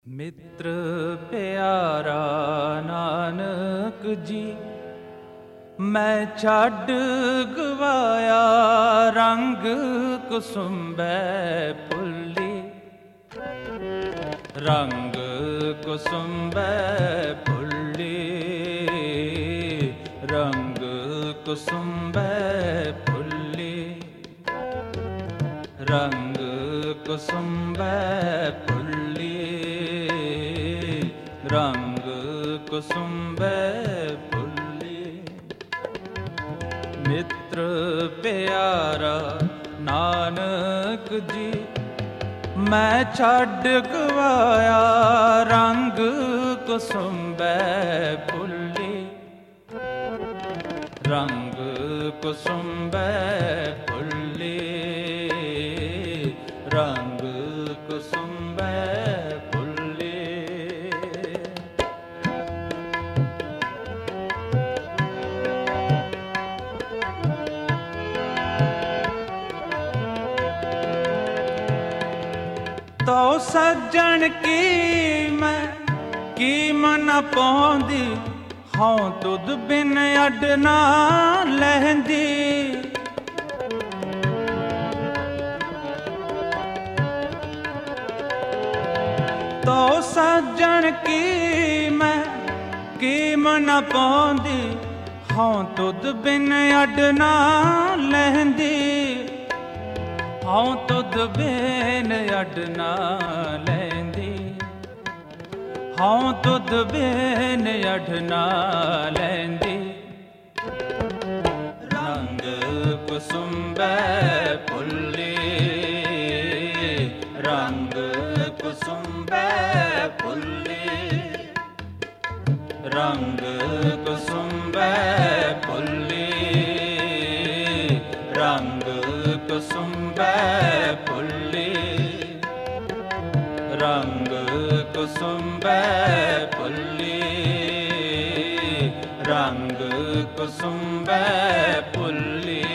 ਮਿੱਤਰ ਪਿਆਰਾ ਨਾਨਕ ਜੀ, ਮੈਂ ਛੱਡ ਗਵਾਇਆ ਰੰਗ ਕੁਸੁੰਬੈ ਭੁੱਲੀ। ਰੰਗ ਕੁਸੁੰਬੈ ਭੁੱਲੀ, ਰੰਗ ਕੁਸੁੰਬੈ ਭੁੱਲੀ, ਰੰਗ ਕੁਸੁੰਬੈ ਭੁੱਲੀ, ਰੰਗ ਕੁਸੁੰਬੈ ਭੁੱਲੀ। ਮਿੱਤਰ ਪਿਆਰਾ ਨਾਨਕ ਜੀ, ਮੈਂ ਛੱਡ ਗਵਾਇਆ ਰੰਗ ਕੁਸੁੰਬੈ ਭੁੱਲੀ। ਰੰਗ ਕੁਸੁੰਬੈ ਭੁੱਲੀ, ਰੰਗ ਕੁਸੁੰਬੈ ਭੁੱਲੀ। ਤੋ ਸੱਜਣ ਕੀ ਮੈਂ ਕੀਮਤ ਪਾਉਂਦੀ, ਹਉ ਤੁਧ ਬਿਨ ਅੱਡ ਨਾ ਲਹਿੰਦੀ। ਤੋ ਸੱਜਣ ਕੀ ਮੈਂ ਕੀਮਤ ਪਾਉਂਦੀ, ਹਉ ਤੁਧ ਬਿਨ ਅੱਡ ਨਾ ਲਹਿੰਦੀ। ਹਉ ਤੁਧ ਬਿਨ ਅੱਡ ਨਾ ਲੈਂਦੀ, ਹਉ ਤੁਧ ਬਿਨ ਅੱਡ ਨਾ ਲੈਂਦੀ। ਰੰਗ ਕੁਸੁੰਬੈ ਭੁੱਲੀ, ਰੰਗ ਕੁਸੁੰਬੈ ਭੁੱਲੀ, ਰੰਗ ਕੁਸੁੰਬੈ ਭੁੱਲੀ, ਰੰਗ ਕੁਸੁੰਬੈ ਭੁੱਲੀ, ਰੰਗ ਕੁਸੁੰਬੈ ਭੁੱਲੀ, ਰੰਗ ਕੁਸੁੰਬੈ ਭੁੱਲੀ।